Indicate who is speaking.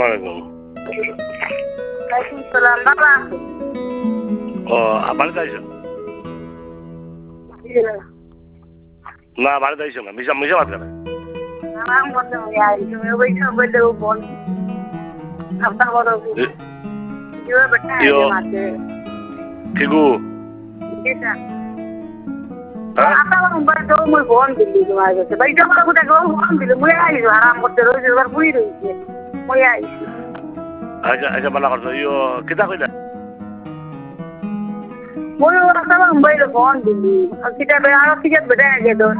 Speaker 1: আলাইকুম।
Speaker 2: ওয়ালাইকুম সালাম বাবা।
Speaker 1: ও বাড়িতে আইসো? না বাড়িতে আইসো না, মিশা মিশা বাদ করে।
Speaker 2: নাম বন্ধ হয়ে আই তুমি ওই সব বলতে ও বল আপনা বড় जो बेटा है माते
Speaker 1: ঠিকু
Speaker 2: এটা আপনা বড় তো মই ফোন দিলি তোমার কাছে ভাই তো বড় কথা ফোন দিলি মই আইছি আরাম করতে রোজ এবার বুই রইছে মই আইছি
Speaker 1: আচ্ছা আচ্ছা বালা করছো ইয়ো কিতা কইলা
Speaker 2: মই ওরা তো মোবাইল ফোন দিলি কিটা বেড়া ঠিক আছে বেটা আগে